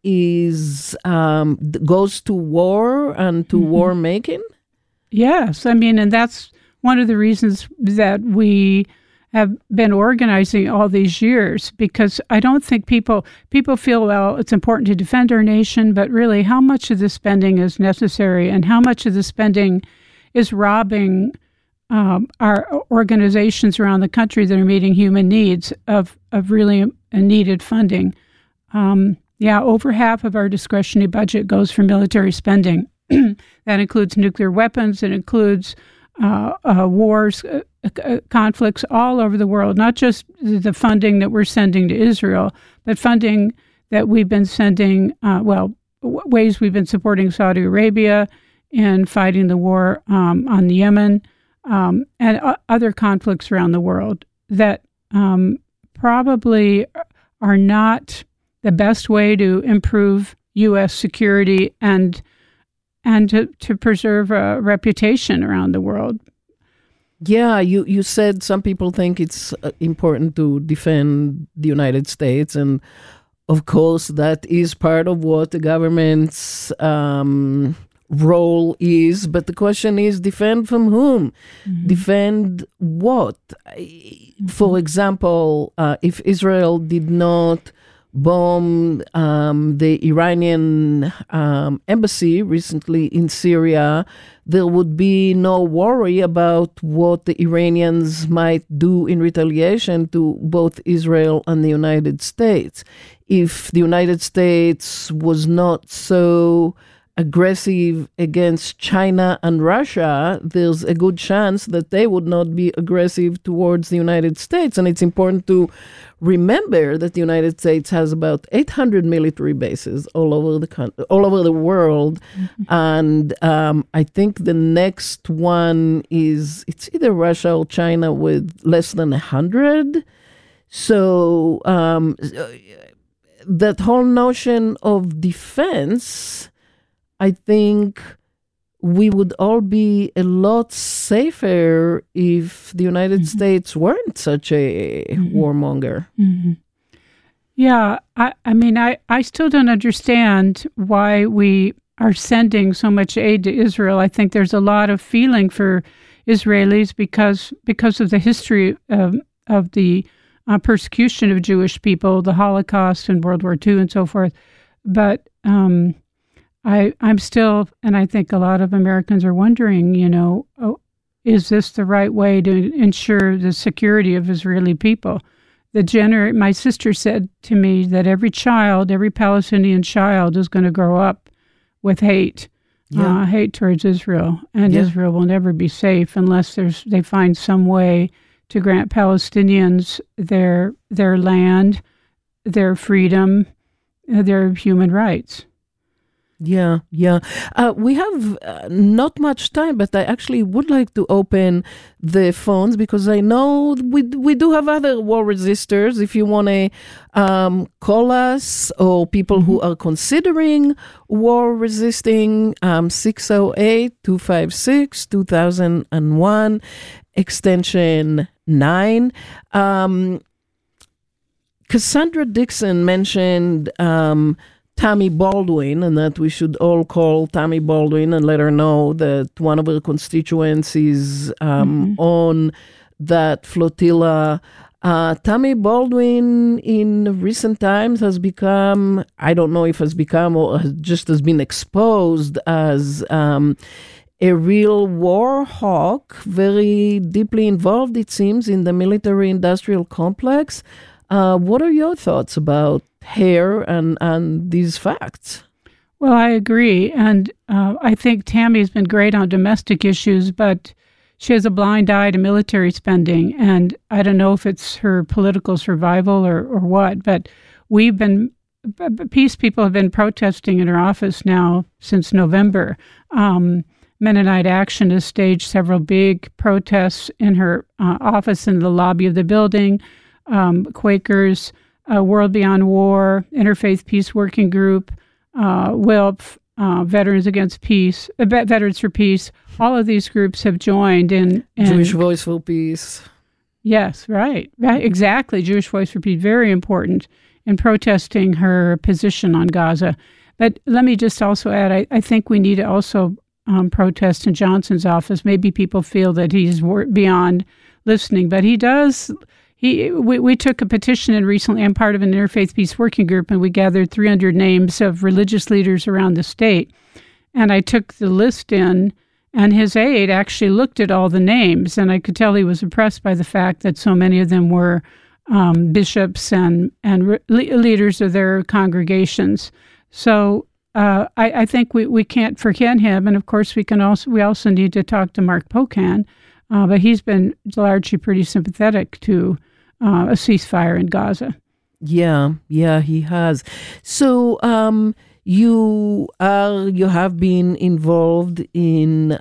goes to war and to war making? Yes. I mean, and that's one of the reasons that we have been organizing all these years, because I don't think people feel, well, it's important to defend our nation, but really how much of the spending is necessary and how much of the spending is robbing our organizations around the country that are meeting human needs of really needed funding. Over half of our discretionary budget goes for military spending. That includes nuclear weapons. It includes wars, conflicts all over the world, not just the funding that we're sending to Israel, but funding that we've been sending, ways we've been supporting Saudi Arabia in fighting the war on Yemen, and other conflicts around the world that probably are not the best way to improve U.S. security and to preserve a reputation around the world. Yeah, you said some people think it's important to defend the United States, and of course that is part of what the government's role is, but the question is, defend from whom? Defend what? For example, if Israel did not bomb the Iranian embassy recently in Syria, there would be no worry about what the Iranians might do in retaliation to both Israel and the United States. If the United States was not so aggressive against China and Russia, there's a good chance that they would not be aggressive towards the United States. And it's important to remember that the United States has about 800 military bases all over the world. And I think the next one it's either Russia or China with less than 100. So that whole notion of defense, I think we would all be a lot safer if the United States weren't such a warmonger. Yeah, I mean, I still don't understand why we are sending so much aid to Israel. I think there's a lot of feeling for Israelis because of the history of the persecution of Jewish people, the Holocaust and World War II and so forth. But I'm still, and I think a lot of Americans are wondering, is this the right way to ensure the security of Israeli people? My sister said to me that every Palestinian child is going to grow up with hate towards Israel, and Israel will never be safe unless they find some way to grant Palestinians their land, their freedom, their human rights. Yeah. We have not much time, but I actually would like to open the phones because I know we do have other war resistors. If you want to call us, or people who are considering war resisting, 608-256-2001, extension 9. Cassandra Dixon mentioned Tammy Baldwin, and that we should all call Tammy Baldwin and let her know that one of her constituents is on that flotilla. Tammy Baldwin in recent times has become, I don't know if has become or just has been exposed as a real war hawk, very deeply involved, it seems, in the military-industrial complex. What are your thoughts about her and these facts? Well, I agree. And I think Tammy's been great on domestic issues, but she has a blind eye to military spending. And I don't know if it's her political survival or what, but peace people have been protesting in her office now since November. Mennonite Action has staged several big protests in her office in the lobby of the building. Quakers, World Beyond War, Interfaith Peace Working Group, WILP, Veterans Against Peace, Veterans for Peace. All of these groups have joined in Jewish Voice for Peace. Yes, right, exactly. Jewish Voice for Peace, very important in protesting her position on Gaza. But let me just also add, I think we need to also protest in Johnson's office. Maybe people feel that he's beyond listening, but he does. We took a petition in recently. I'm part of an Interfaith Peace Working Group, and we gathered 300 names of religious leaders around the state. And I took the list in, and his aide actually looked at all the names, and I could tell he was impressed by the fact that so many of them were bishops and leaders of their congregations. So I think we can't forget him, and of course we also need to talk to Mark Pocan, but he's been largely pretty sympathetic to a ceasefire in Gaza. Yeah, he has. So you have been involved in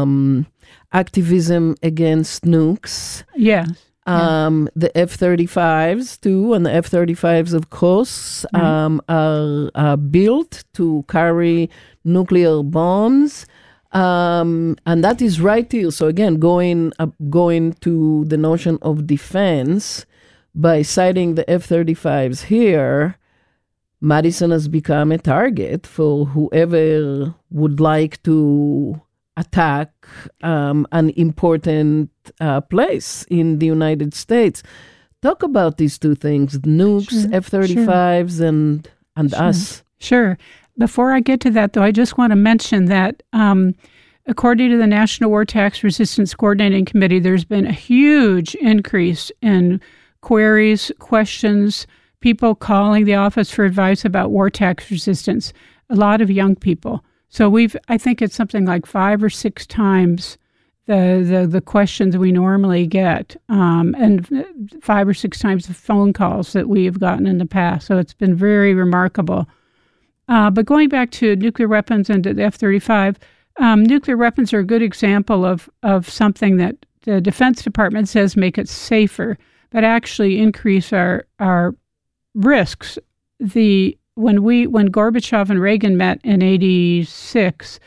activism against nukes. Yes. The F-35s too, and the F-35s, of course, are built to carry nuclear bombs. And that is right here. So again, going to the notion of defense, by citing the F-35s here, Madison has become a target for whoever would like to attack an important place in the United States. Talk about these two things, nukes, sure, F-35s, sure. and us. Sure. Before I get to that, though, I just want to mention that according to the National War Tax Resistance Coordinating Committee, there's been a huge increase in queries, questions, people calling the office for advice about war tax resistance, a lot of young people. So I think it's something like 5 or 6 times the questions we normally get, and 5 or 6 times the phone calls that we have gotten in the past. So it's been very remarkable. But going back to nuclear weapons and the F-35, nuclear weapons are a good example of something that the Defense Department says make it safer, but actually increase our risks. When Gorbachev and Reagan met in 1986,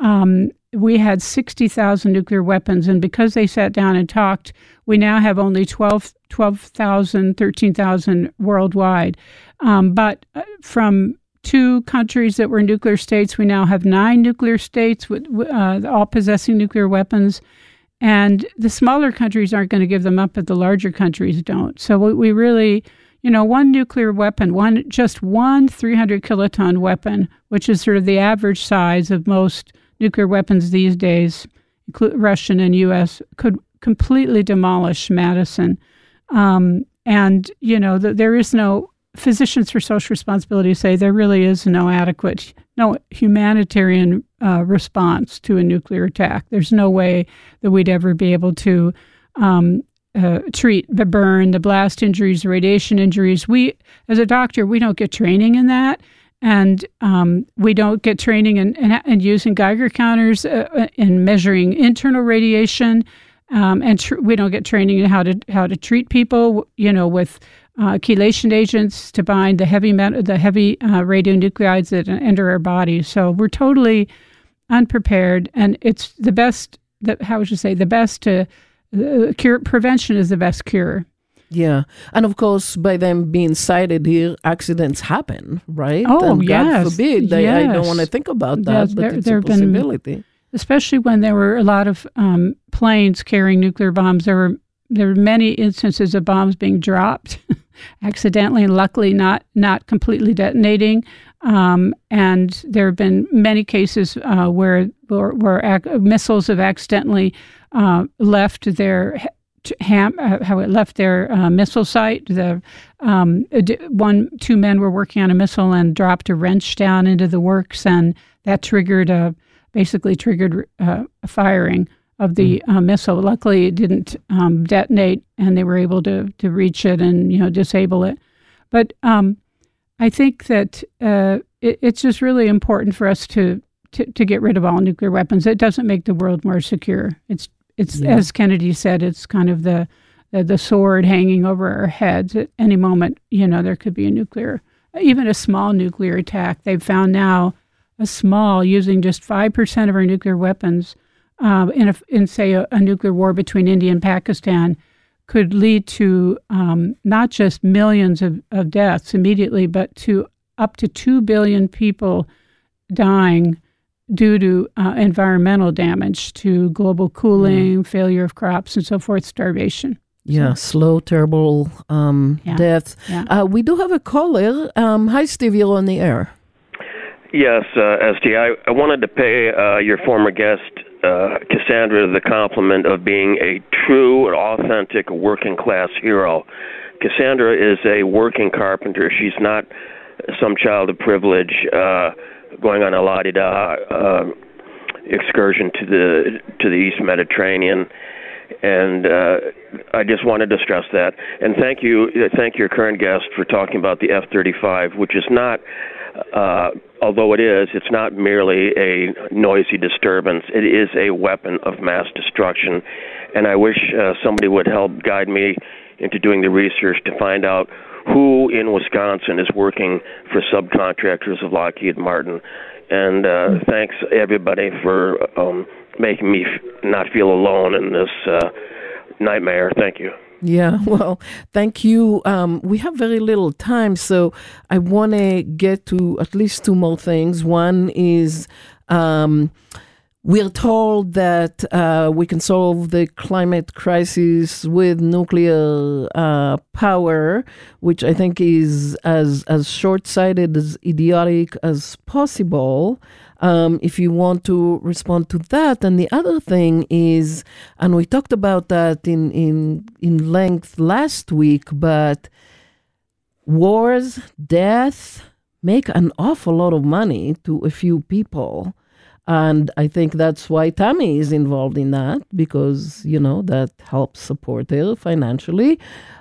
we had 60,000 nuclear weapons, and because they sat down and talked, we now have only 12,000, 13,000 worldwide. But from 2 countries that were nuclear states, we now have 9 nuclear states, all possessing nuclear weapons. And the smaller countries aren't going to give them up, but the larger countries don't. So we really, one nuclear weapon, just one 300 kiloton weapon, which is sort of the average size of most nuclear weapons these days, Russian and U.S., could completely demolish Madison. There is no, Physicians for Social Responsibility say there really is no humanitarian response to a nuclear attack. There's no way that we'd ever be able to treat the burn, the blast injuries, the radiation injuries. We, as a doctor, we don't get training in that. And we don't get training in using Geiger counters in measuring internal radiation, and we don't get training in how to treat people, with chelation agents to bind the heavy radionuclides that enter our bodies. So we're totally unprepared, and it's the best. Prevention is the best cure. Yeah. And of course, by them being cited here, accidents happen, right? Oh, and yes. God forbid. I don't want to think about that, but it's a possibility. Especially when there were a lot of planes carrying nuclear bombs. There were many instances of bombs being dropped accidentally and luckily not completely detonating. And there have been many cases where missiles have accidentally left their missile site. 2 men were working on a missile and dropped a wrench down into the works, and that basically triggered a firing of the missile. Luckily, it didn't detonate, and they were able to reach it and disable it. But I think that it's just really important for us to get rid of all nuclear weapons. It doesn't make the world more secure. It's as Kennedy said, it's kind of the sword hanging over our heads. At any moment, there could be even a small nuclear attack. They've found now using just 5% of our nuclear weapons in say a nuclear war between India and Pakistan could lead to not just millions of deaths immediately, but to up to 2 billion people dying due to environmental damage, to global cooling, failure of crops, and so forth, starvation. Yeah, slow, terrible deaths. Yeah. We do have a caller. Hi, Steve, you're on the air. Yes, Esty, I wanted to pay your former guest, Cassandra, the compliment of being a true and authentic working-class hero. Cassandra is a working carpenter. She's not some child of privilege going on a la-di-da excursion to the East Mediterranean. And I just wanted to stress that. And thank your current guest for talking about the F-35, which is not, although it's not merely a noisy disturbance. It is a weapon of mass destruction. And I wish somebody would help guide me into doing the research to find out who in Wisconsin is working for subcontractors of Lockheed Martin. And thanks, everybody, for making me not feel alone in this nightmare. Thank you. Yeah, well, thank you. We have very little time, so I want to get to at least two more things. One is we're told that we can solve the climate crisis with nuclear power, which I think is as short-sighted, as idiotic as possible. If you want to respond to that. And the other thing is, and we talked about that in length last week, but wars, death, make an awful lot of money to a few people. And I think that's why Tammy is involved in that, because, that helps support her financially.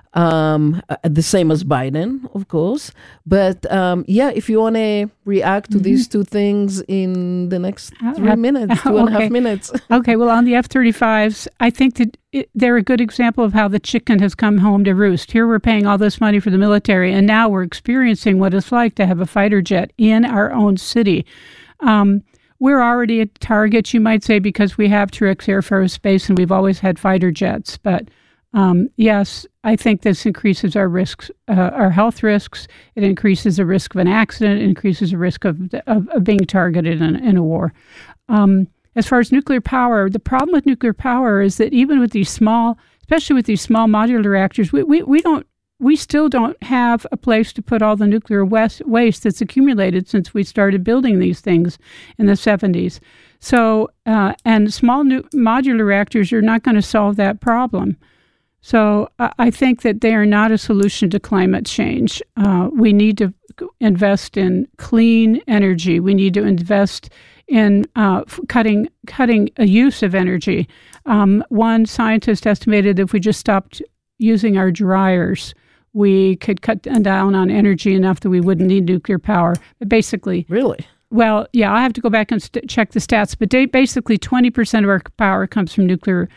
The same as Biden, of course. But if you want to react to these two things in the next 3 minutes, 2.5 minutes. Okay, well, on the F-35s, I think that they're a good example of how the chicken has come home to roost. Here we're paying all this money for the military, and now we're experiencing what it's like to have a fighter jet in our own city. We're already a target, you might say, because we have Truex Air Force Base and we've always had fighter jets. But yes, I think this increases our risks, our health risks. It increases the risk of an accident. It increases the risk of being targeted in a war. As far as nuclear power, the problem with nuclear power is that even with these small, especially with these small modular reactors, we still don't have a place to put all the nuclear waste that's accumulated since we started building these things in the 70s. So, and small modular reactors are not going to solve that problem. So I think that they are not a solution to climate change. We need to invest in clean energy. We need to invest in cutting a use of energy. One scientist estimated that if we just stopped using our dryers, we could cut down on energy enough that we wouldn't need nuclear power. But basically... Really? Well, yeah, I have to go back and check the stats, but basically 20% of our power comes from nuclear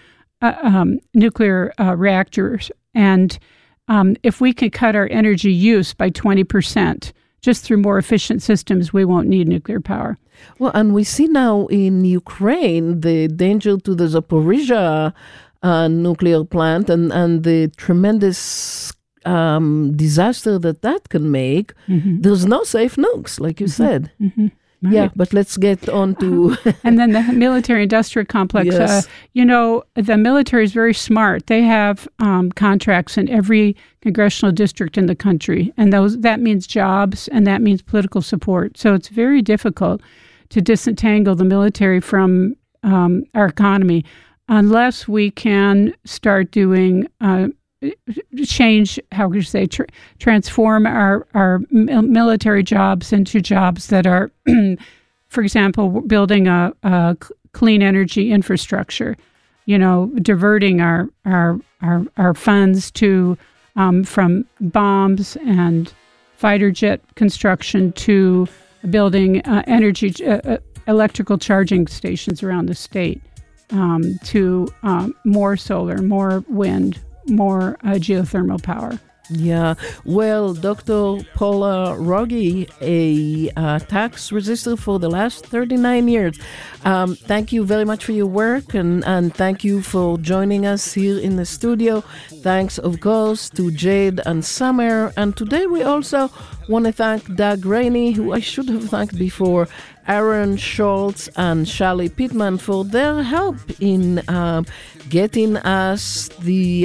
reactors. And if we can cut our energy use by 20%, just through more efficient systems, we won't need nuclear power. Well, and we see now in Ukraine the danger to the Zaporizhzhia nuclear plant and the tremendous disaster that can make. Mm-hmm. There's no safe nukes, like you said. Mm-hmm. Right. Yeah, but let's get on to... And then the military-industrial complex. Yes. The military is very smart. They have contracts in every congressional district in the country, and that means jobs, and that means political support. So it's very difficult to disentangle the military from our economy unless we can start doing... transform our military jobs into jobs that are, for example, building a clean energy infrastructure, diverting our funds to from bombs and fighter jet construction to building electrical charging stations around the state, to more solar, more wind, more geothermal power. Yeah, well, Dr. Paula Rogge, a tax resistor for the last 39 years. Thank you very much for your work, and thank you for joining us here in the studio. Thanks, of course, to Jade and Summer. And today we also want to thank Doug Rainey, who I should have thanked before, Aaron Schultz and Charlie Pittman for their help in getting us the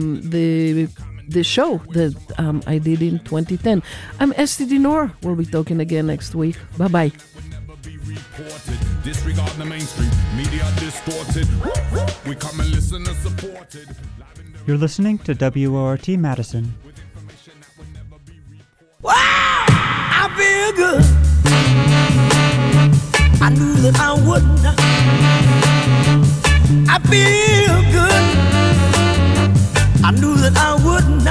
show that I did in 2010. I'm Esty Dinor. We'll be talking again next week. Bye-bye. Disregard the mainstream media distorted. We come and listen and support it. You're listening to WORT Madison. Wow, I feel good. I knew that I wouldn't. I feel good. I knew that I wouldn't.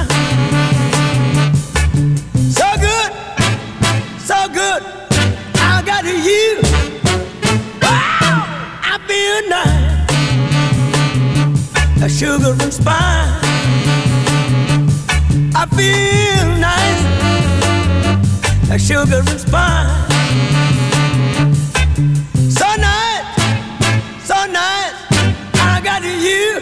So good, so good. I got you. Wow, I feel nice. A sugar and spice. I feel nice. A sugar and spice. So nice, so nice. I got you.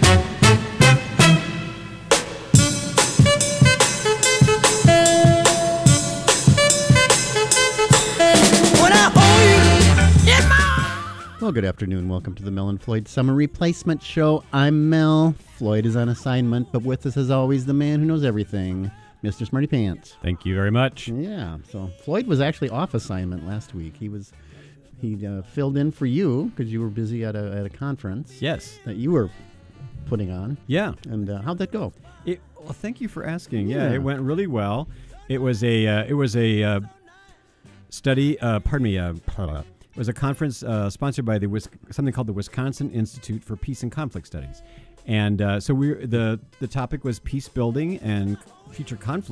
Well, good afternoon. Welcome to the Mel and Floyd Summer Replacement Show. I'm Mel. Floyd is on assignment, but with us, as always, the man who knows everything, Mr. Smarty Pants. Thank you very much. Yeah. So Floyd was actually off assignment last week. He filled in for you because you were busy at a conference. Yes. That you were putting on. Yeah. And how'd that go? Well, thank you for asking. Yeah, it went really well. It was a study. It was a conference sponsored by something called the Wisconsin Institute for Peace and Conflict Studies, and so the topic was peace building and future conflict.